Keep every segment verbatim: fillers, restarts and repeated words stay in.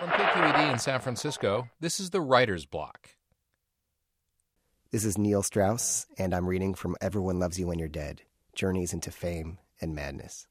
From K Q E D in San Francisco, this is the Writer's Block. This is Neil Strauss, and I'm reading from Everyone Loves You When You're Dead, Journeys into Fame and Madness.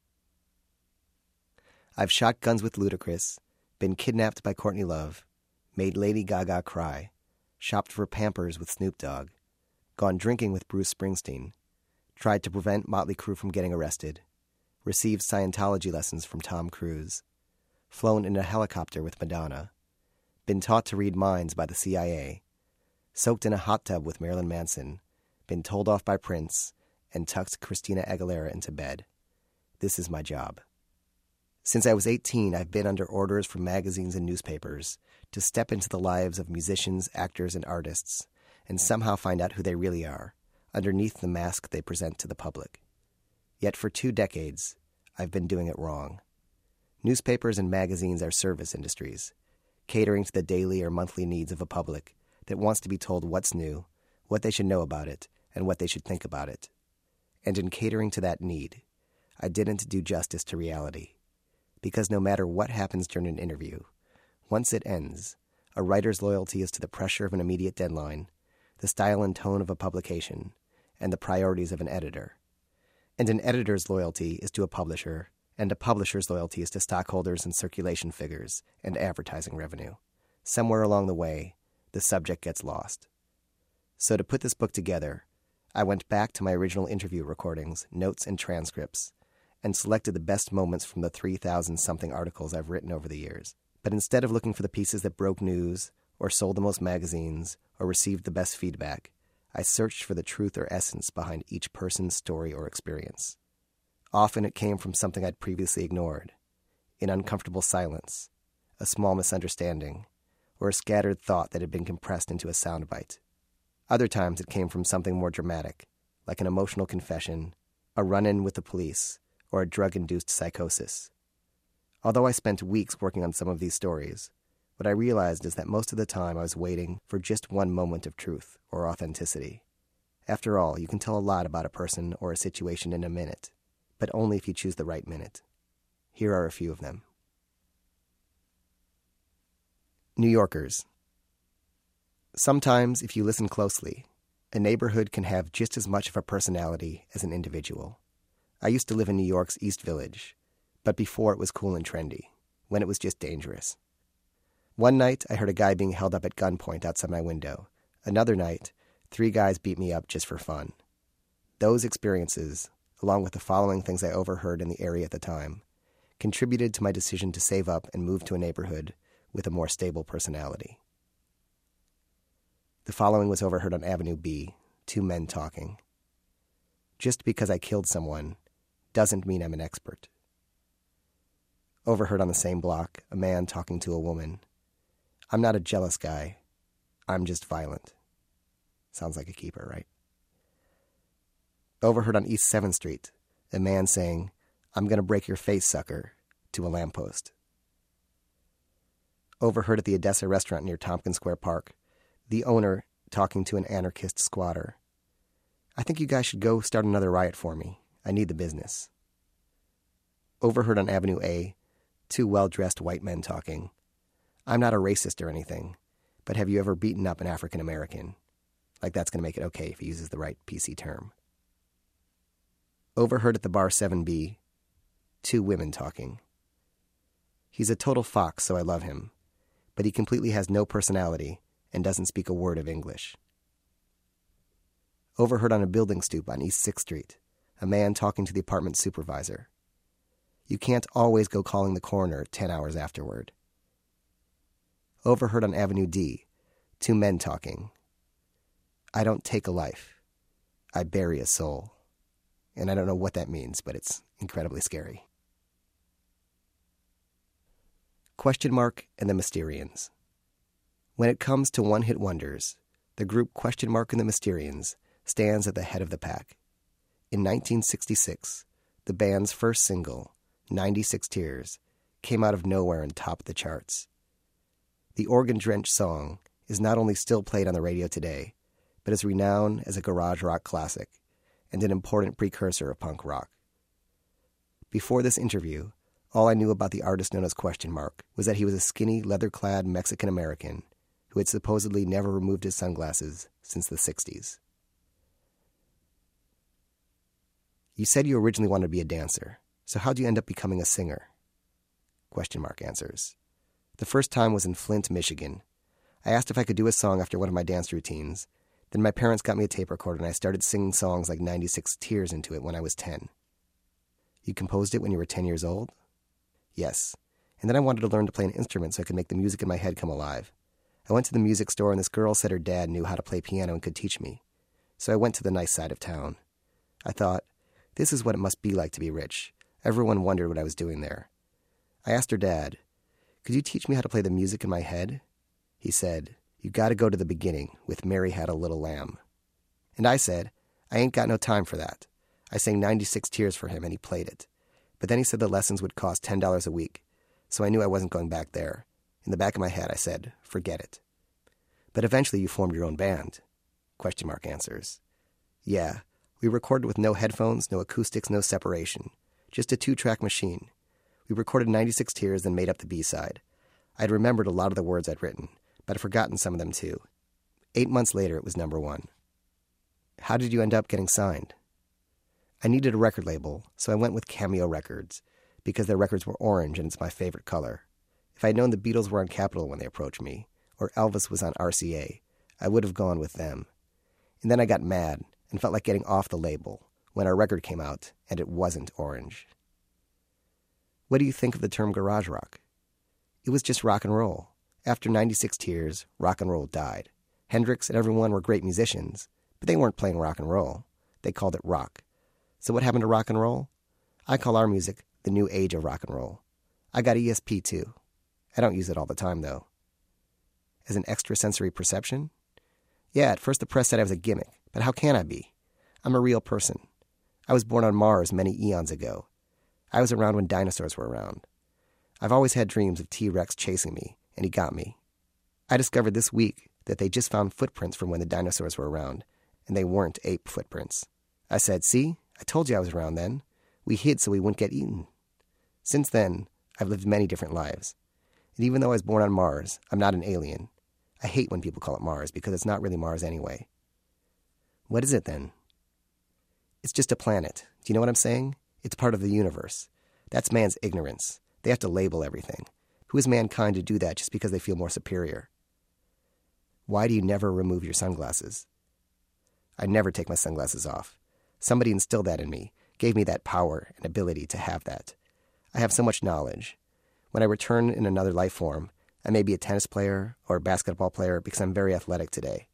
I've shot guns with Ludacris, been kidnapped by Courtney Love, made Lady Gaga cry, shopped for Pampers with Snoop Dogg, gone drinking with Bruce Springsteen, tried to prevent Motley Crue from getting arrested, received Scientology lessons from Tom Cruise, flown in a helicopter with Madonna, been taught to read minds by the C I A, soaked in a hot tub with Marilyn Manson, been told off by Prince, and tucked Christina Aguilera into bed. This is my job. Since I was eighteen, I've been under orders from magazines and newspapers to step into the lives of musicians, actors, and artists, and somehow find out who they really are, underneath the mask they present to the public. Yet for two decades, I've been doing it wrong. Newspapers and magazines are service industries, catering to the daily or monthly needs of a public that wants to be told what's new, what they should know about it, and what they should think about it. And in catering to that need, I didn't do justice to reality. Because no matter what happens during an interview, once it ends, a writer's loyalty is to the pressure of an immediate deadline, the style and tone of a publication, and the priorities of an editor. And an editor's loyalty is to a publisher, and a publisher's loyalty is to stockholders and circulation figures and advertising revenue. Somewhere along the way, the subject gets lost. So to put this book together, I went back to my original interview recordings, notes, and transcripts, and selected the best moments from the three thousand something articles I've written over the years. But instead of looking for the pieces that broke news, or sold the most magazines, or received the best feedback, I searched for the truth or essence behind each person's story or experience. Often it came from something I'd previously ignored, an uncomfortable silence, a small misunderstanding, or a scattered thought that had been compressed into a soundbite. Other times it came from something more dramatic, like an emotional confession, a run-in with the police, or a drug-induced psychosis. Although I spent weeks working on some of these stories, what I realized is that most of the time I was waiting for just one moment of truth or authenticity. After all, you can tell a lot about a person or a situation in a minute, but only if you choose the right minute. Here are a few of them. New Yorkers. Sometimes, if you listen closely, a neighborhood can have just as much of a personality as an individual. I used to live in New York's East Village, but before it was cool and trendy, when it was just dangerous. One night, I heard a guy being held up at gunpoint outside my window. Another night, three guys beat me up just for fun. Those experiences, along with the following things I overheard in the area at the time, contributed to my decision to save up and move to a neighborhood with a more stable personality. The following was overheard on Avenue B, two men talking. Just because I killed someone doesn't mean I'm an expert. Overheard on the same block, a man talking to a woman. I'm not a jealous guy. I'm just violent. Sounds like a keeper, right? Overheard on East seventh Street, a man saying, "I'm going to break your face, sucker," to a lamppost. Overheard at the Odessa restaurant near Tompkins Square Park, the owner talking to an anarchist squatter. "I think you guys should go start another riot for me. I need the business." Overheard on Avenue A, two well-dressed white men talking. "I'm not a racist or anything, but have you ever beaten up an African American?" Like that's going to make it okay if he uses the right P C term. Overheard at the bar seven B, two women talking. "He's a total fox, so I love him, but he completely has no personality and doesn't speak a word of English." Overheard on a building stoop on East sixth Street, a man talking to the apartment supervisor. "You can't always go calling the coroner ten hours afterward." Overheard on Avenue D, two men talking. "I don't take a life. I bury a soul." And I don't know what that means, but it's incredibly scary. Question Mark and the Mysterians. When it comes to one-hit wonders, the group Question Mark and the Mysterians stands at the head of the pack. In nineteen sixty-six, the band's first single, ninety-six Tears, came out of nowhere and topped the charts. The organ-drenched song is not only still played on the radio today, but is renowned as a garage rock classic and an important precursor of punk rock. Before this interview, All I knew about the artist known as Question Mark was that he was a skinny, leather-clad Mexican-American who had supposedly never removed his sunglasses since the sixties. You said you originally wanted to be a dancer, so how'd you end up becoming a singer? Question Mark answers. The first time was in Flint, Michigan. I asked if I could do a song after one of my dance routines. Then my parents got me a tape recorder and I started singing songs like ninety-six Tears into it when I was ten. You composed it when you were ten years old? Yes. And then I wanted to learn to play an instrument so I could make the music in my head come alive. I went to the music store and this girl said her dad knew how to play piano and could teach me. So I went to the nice side of town. I thought, this is what it must be like to be rich. Everyone wondered what I was doing there. I asked her dad, could you teach me how to play the music in my head? He said, you gotta go to the beginning with Mary Had a Little Lamb. And I said, I ain't got no time for that. I sang ninety-six Tears for him and he played it. But then he said the lessons would cost ten dollars a week, so I knew I wasn't going back there. In the back of my head, I said, forget it. But eventually you formed your own band. Question Mark answers. Yeah, we recorded with no headphones, no acoustics, no separation. Just a two-track machine. We recorded ninety-six Tears, then made up the B-side. I'd remembered a lot of the words I'd written, but I'd forgotten some of them too. Eight months later, it was number one. How did you end up getting signed? I needed a record label, so I went with Cameo Records, because their records were orange and it's my favorite color. If I'd known the Beatles were on Capitol when they approached me, or Elvis was on R C A, I would have gone with them. And then I got mad and felt like getting off the label when our record came out and it wasn't orange. What do you think of the term garage rock? It was just rock and roll. After ninety-six Tears, rock and roll died. Hendrix and everyone were great musicians, but they weren't playing rock and roll. They called it rock. So what happened to rock and roll? I call our music the new age of rock and roll. I got E S P too. I don't use it all the time, though. As an extrasensory perception? Yeah, at first the press said I was a gimmick, but how can I be? I'm a real person. I was born on Mars many eons ago. I was around when dinosaurs were around. I've always had dreams of T-Rex chasing me, and he got me. I discovered this week that they just found footprints from when the dinosaurs were around, and they weren't ape footprints. I said, see, I told you I was around then. We hid so we wouldn't get eaten. Since then, I've lived many different lives. And even though I was born on Mars, I'm not an alien. I hate when people call it Mars because it's not really Mars anyway. What is it then? It's just a planet. Do you know what I'm saying? It's part of the universe. That's man's ignorance. They have to label everything. Who is mankind to do that just because they feel more superior? Why do you never remove your sunglasses? I never take my sunglasses off. Somebody instilled that in me, gave me that power and ability to have that. I have so much knowledge. When I return in another life form, I may be a tennis player or a basketball player because I'm very athletic today.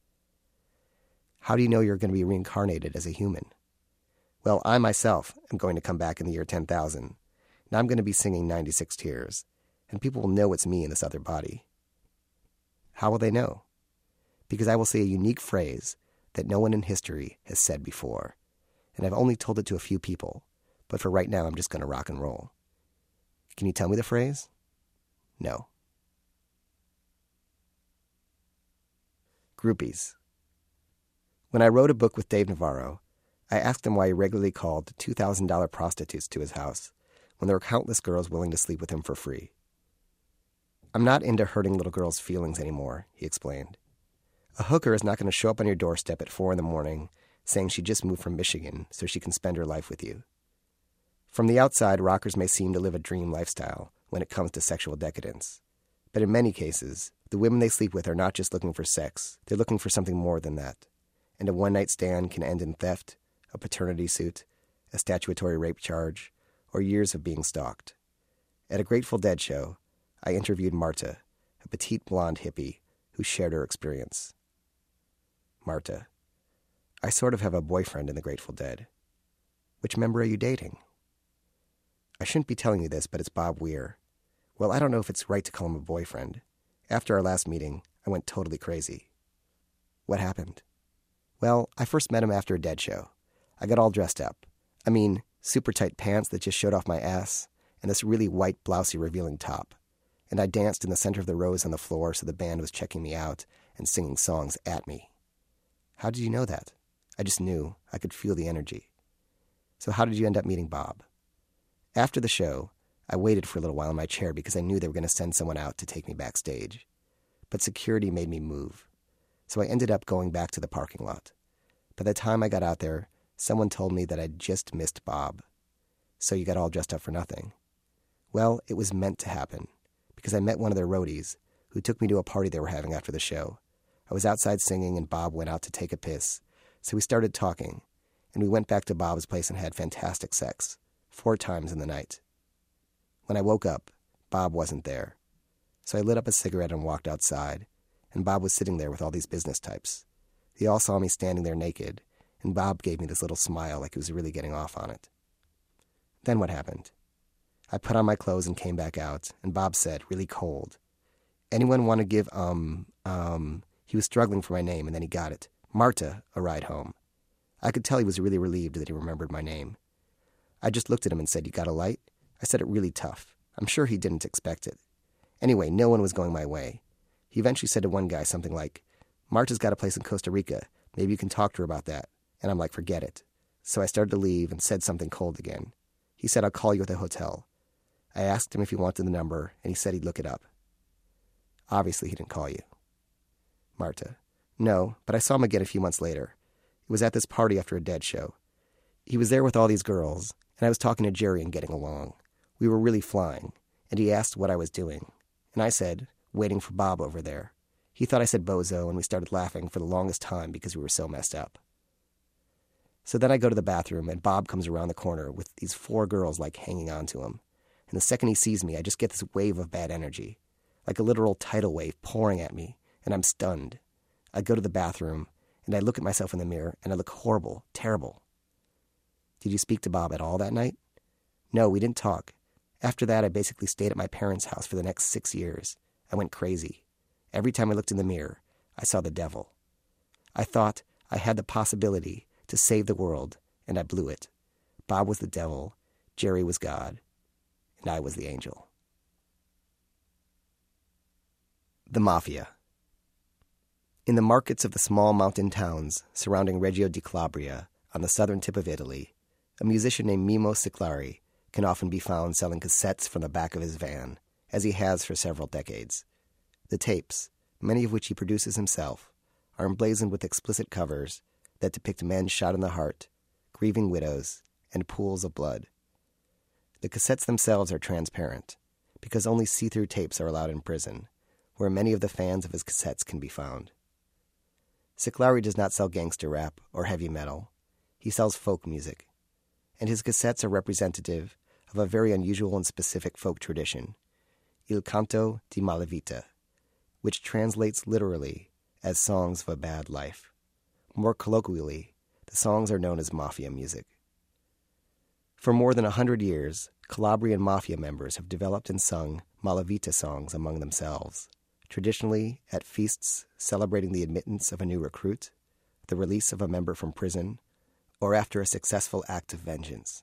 How do you know you're going to be reincarnated as a human? Well, I myself am going to come back in the year ten thousand, and I'm going to be singing ninety-six Tears, and people will know it's me in this other body. How will they know? Because I will say a unique phrase that no one in history has said before, and I've only told it to a few people, but for right now I'm just going to rock and roll. Can you tell me the phrase? No. Groupies. When I wrote a book with Dave Navarro, I asked him why he regularly called two thousand dollars prostitutes to his house when there were countless girls willing to sleep with him for free. I'm not into hurting little girls' feelings anymore, he explained. A hooker is not going to show up on your doorstep at four in the morning saying she just moved from Michigan so she can spend her life with you. From the outside, rockers may seem to live a dream lifestyle when it comes to sexual decadence. But in many cases, the women they sleep with are not just looking for sex, they're looking for something more than that. And a one-night stand can end in theft, a paternity suit, a statutory rape charge, or years of being stalked. At a Grateful Dead show, I interviewed Marta, a petite blonde hippie who shared her experience. Marta: I sort of have a boyfriend in the Grateful Dead. Which member are you dating? I shouldn't be telling you this, but it's Bob Weir. Well, I don't know if it's right to call him a boyfriend. After our last meeting, I went totally crazy. What happened? Well, I first met him after a Dead show. I got all dressed up. I mean, super tight pants that just showed off my ass, and this really white, blousy, revealing top. And I danced in the center of the rows on the floor so the band was checking me out and singing songs at me. How did you know that? I just knew. I could feel the energy. So how did you end up meeting Bob? After the show, I waited for a little while in my chair because I knew they were going to send someone out to take me backstage. But security made me move, so I ended up going back to the parking lot. By the time I got out there, someone told me that I'd just missed Bob. So you got all dressed up for nothing. Well, it was meant to happen, because I met one of their roadies, who took me to a party they were having after the show. I was outside singing, and Bob went out to take a piss, so we started talking, and we went back to Bob's place and had fantastic sex, four times in the night. When I woke up, Bob wasn't there. So I lit up a cigarette and walked outside, and Bob was sitting there with all these business types. They all saw me standing there naked, and Bob gave me this little smile like he was really getting off on it. Then what happened? I put on my clothes and came back out, and Bob said, really cold, "Anyone want to give, um, um," he was struggling for my name, and then he got it, "Marta, a ride home." I could tell he was really relieved that he remembered my name. I just looked at him and said, "You got a light?" I said it really tough. I'm sure he didn't expect it. Anyway, no one was going my way. He eventually said to one guy something like, "Marta's got a place in Costa Rica. Maybe you can talk to her about that." And I'm like, forget it. So I started to leave and said something cold again. He said, "I'll call you at the hotel." I asked him if he wanted the number, and he said he'd look it up. Obviously, he didn't call you. Marta: "No, but I saw him again a few months later. It was at this party after a Dead show. He was there with all these girls, and I was talking to Jerry and getting along. We were really flying, and he asked what I was doing. And I said, waiting for Bob over there. He thought I said bozo, and we started laughing for the longest time because we were so messed up. So then I go to the bathroom, and Bob comes around the corner with these four girls, like, hanging on to him. And the second he sees me, I just get this wave of bad energy, like a literal tidal wave pouring at me, and I'm stunned. I go to the bathroom, and I look at myself in the mirror, and I look horrible, terrible. Did you speak to Bob at all that night? No, we didn't talk. After that, I basically stayed at my parents' house for the next six years. I went crazy. Every time I looked in the mirror, I saw the devil. I thought I had the possibility to save the world, and I blew it. Bob was the devil, Jerry was God, and I was the angel. The Mafia. In the markets of the small mountain towns surrounding Reggio di Calabria, on the southern tip of Italy, a musician named Mimmo Siclari can often be found selling cassettes from the back of his van, as he has for several decades. The tapes, many of which he produces himself, are emblazoned with explicit covers that depict men shot in the heart, grieving widows, and pools of blood. The cassettes themselves are transparent, because only see-through tapes are allowed in prison, where many of the fans of his cassettes can be found. Siclari does not sell gangster rap or heavy metal. He sells folk music, and his cassettes are representative of a very unusual and specific folk tradition, Il Canto di Malavita, which translates literally as songs of a bad life. More colloquially, the songs are known as mafia music. For more than a hundred years, Calabrian mafia members have developed and sung Malavita songs among themselves, traditionally at feasts celebrating the admittance of a new recruit, the release of a member from prison, or after a successful act of vengeance.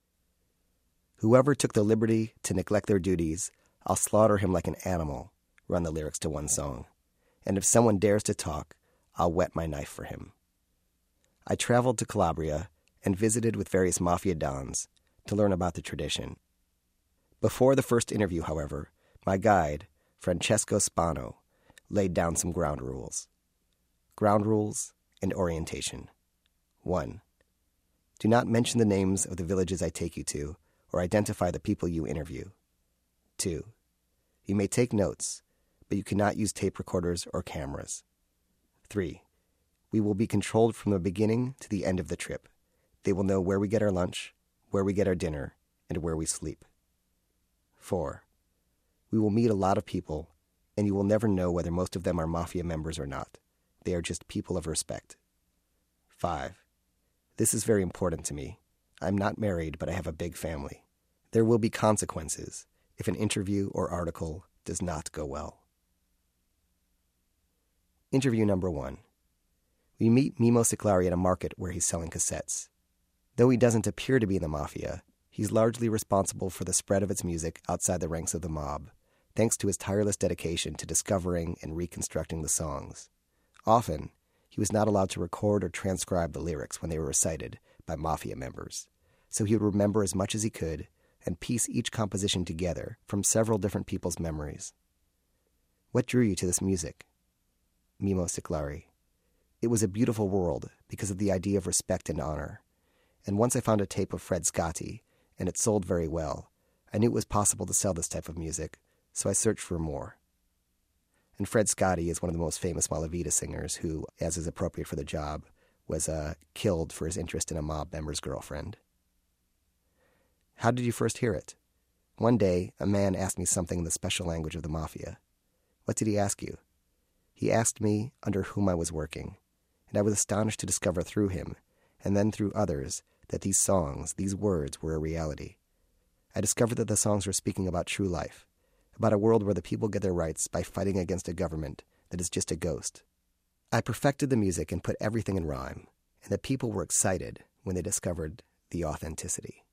"Whoever took the liberty to neglect their duties, I'll slaughter him like an animal," run the lyrics to one song. "And if someone dares to talk, I'll whet my knife for him." I traveled to Calabria and visited with various mafia dons to learn about the tradition. Before the first interview, however, my guide, Francesco Spano, laid down some ground rules. Ground rules and orientation. One. Do not mention the names of the villages I take you to or identify the people you interview. Two. You may take notes, but you cannot use tape recorders or cameras. Three. We will be controlled from the beginning to the end of the trip. They will know where we get our lunch, where we get our dinner, and where we sleep. Four. We will meet a lot of people, and you will never know whether most of them are mafia members or not. They are just people of respect. Five. This is very important to me. I'm not married, but I have a big family. There will be consequences if an interview or article does not go well. Interview number one. We meet Mimmo Siclari at a market where he's selling cassettes. Though he doesn't appear to be in the mafia, he's largely responsible for the spread of its music outside the ranks of the mob, thanks to his tireless dedication to discovering and reconstructing the songs. Often, he was not allowed to record or transcribe the lyrics when they were recited by mafia members, so he would remember as much as he could and piece each composition together from several different people's memories. What drew you to this music? Mimo Siklari. It was a beautiful world because of the idea of respect and honor. And once I found a tape of Fred Scotti, and it sold very well, I knew it was possible to sell this type of music, so I searched for more. And Fred Scotti is one of the most famous Malavita singers who, as is appropriate for the job, was uh, killed for his interest in a mob member's girlfriend. How did you first hear it? One day, a man asked me something in the special language of the Mafia. What did he ask you? He asked me under whom I was working, and I was astonished to discover through him, and then through others, that these songs, these words, were a reality. I discovered that the songs were speaking about true life, about a world where the people get their rights by fighting against a government that is just a ghost. I perfected the music and put everything in rhyme, and the people were excited when they discovered the authenticity.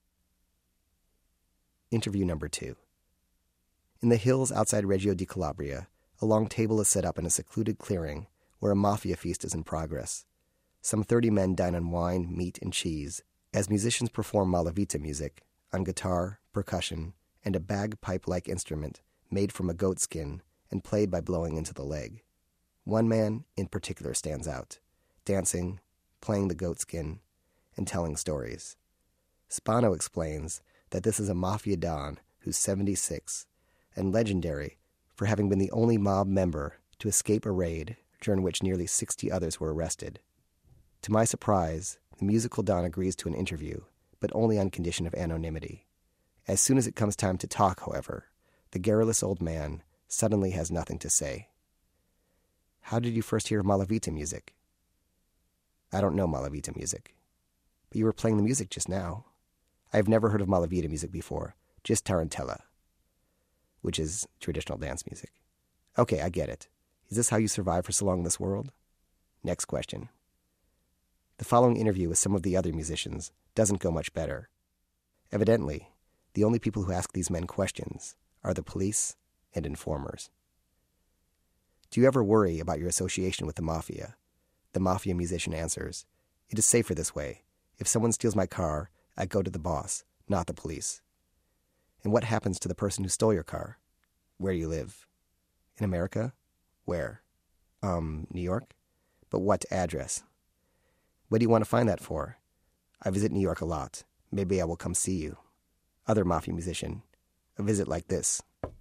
Interview number two. In the hills outside Reggio di Calabria, a long table is set up in a secluded clearing where a mafia feast is in progress. Some thirty men dine on wine, meat, and cheese as musicians perform Malavita music on guitar, percussion, and a bagpipe-like instrument made from a goat skin and played by blowing into the leg. One man in particular stands out, dancing, playing the goat skin, and telling stories. Spano explains that this is a mafia don who's seventy-six and legendary for having been the only mob member to escape a raid during which nearly sixty others were arrested. To my surprise, the musical don agrees to an interview, but only on condition of anonymity. As soon as it comes time to talk, however, the garrulous old man suddenly has nothing to say. How did you first hear Malavita music? I don't know Malavita music. But you were playing the music just now. I have never heard of Malavita music before, just Tarantella, which is traditional dance music. Okay, I get it. Is this how you survive for so long in this world? Next question. The following interview with some of the other musicians doesn't go much better. Evidently, the only people who ask these men questions are the police and informers. Do you ever worry about your association with the mafia? The mafia musician answers, "It is safer this way. If someone steals my car, I go to the boss, not the police." And what happens to the person who stole your car? Where do you live? In America? Where? Um, New York? But what address? What do you want to find that for? I visit New York a lot. Maybe I will come see you. Other mafia musician. A visit like this.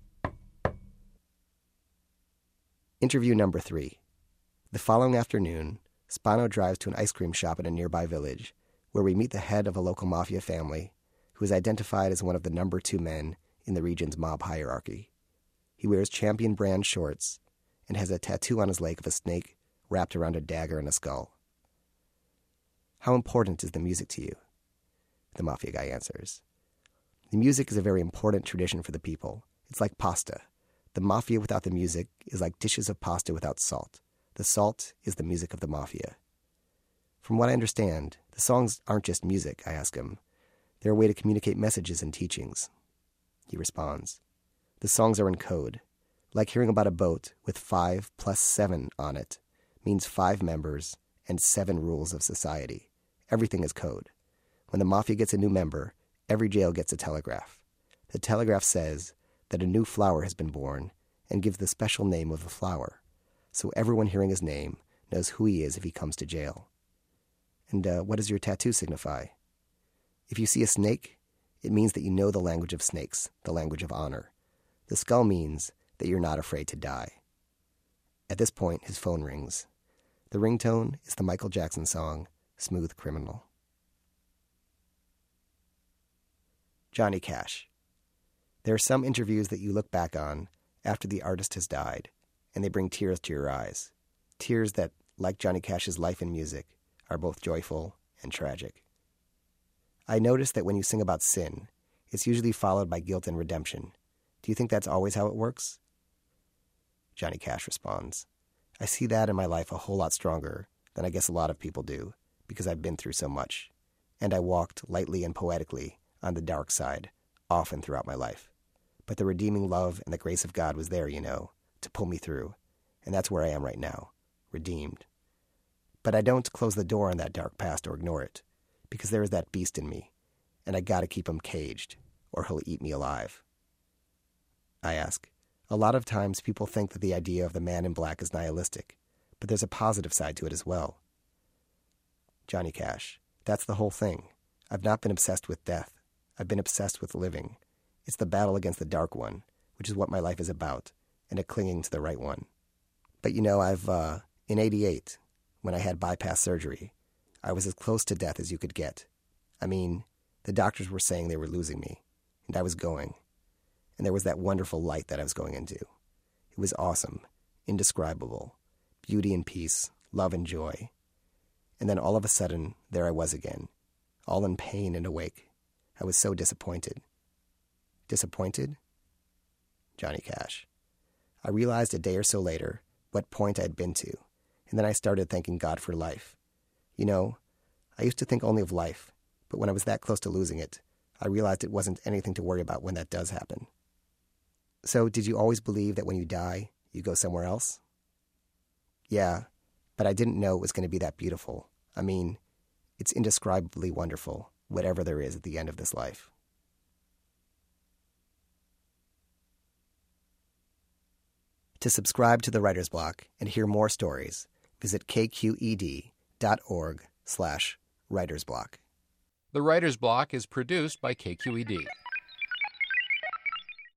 Interview number three. The following afternoon, Spano drives to an ice cream shop in a nearby village, where we meet the head of a local mafia family, who is identified as one of the number two men in the region's mob hierarchy. He wears Champion brand shorts and has a tattoo on his leg of a snake wrapped around a dagger and a skull. How important is the music to you? The mafia guy answers. The music is a very important tradition for the people. It's like pasta. The mafia without the music is like dishes of pasta without salt. The salt is the music of the mafia. From what I understand, the songs aren't just music, I ask him. They're a way to communicate messages and teachings. He responds, the songs are in code. Like hearing about a boat with five plus seven on it means five members and seven rules of society. Everything is code. When the mafia gets a new member, every jail gets a telegraph. The telegraph says that a new flower has been born and gives the special name of the flower, so everyone hearing his name knows who he is if he comes to jail. And uh, what does your tattoo signify? If you see a snake, it means that you know the language of snakes, the language of honor. The skull means that you're not afraid to die. At this point, his phone rings. The ringtone is the Michael Jackson song, Smooth Criminal. Johnny Cash. There are some interviews that you look back on after the artist has died, and they bring tears to your eyes. Tears that, like Johnny Cash's life and music, are both joyful and tragic. I noticed that when you sing about sin, it's usually followed by guilt and redemption. Do you think that's always how it works? Johnny Cash responds, I see that in my life a whole lot stronger than I guess a lot of people do, because I've been through so much, and I walked lightly and poetically on the dark side often throughout my life. But the redeeming love and the grace of God was there, you know, to pull me through, and that's where I am right now, redeemed. But I don't close the door on that dark past or ignore it, because there is that beast in me, and I gotta keep him caged, or he'll eat me alive. I ask, a lot of times people think that the idea of the man in black is nihilistic, but there's a positive side to it as well. Johnny Cash, that's the whole thing. I've not been obsessed with death. I've been obsessed with living. It's the battle against the dark one, which is what my life is about, and a clinging to the right one. But you know, I've, uh, in eighty-eight, when I had bypass surgery, I was as close to death as you could get. I mean, the doctors were saying they were losing me, and I was going. And there was that wonderful light that I was going into. It was awesome, indescribable, beauty and peace, love and joy. And then all of a sudden, there I was again, all in pain and awake. I was so disappointed. Disappointed? Johnny Cash. I realized a day or so later what point I had been to, and then I started thanking God for life. You know, I used to think only of life, but when I was that close to losing it, I realized it wasn't anything to worry about when that does happen. So, did you always believe that when you die, you go somewhere else? Yeah, but I didn't know it was going to be that beautiful. I mean, it's indescribably wonderful, whatever there is at the end of this life. To subscribe to The Writer's Block and hear more stories, visit kqed.org slash writersblock. The Writer's Block is produced by K Q E D.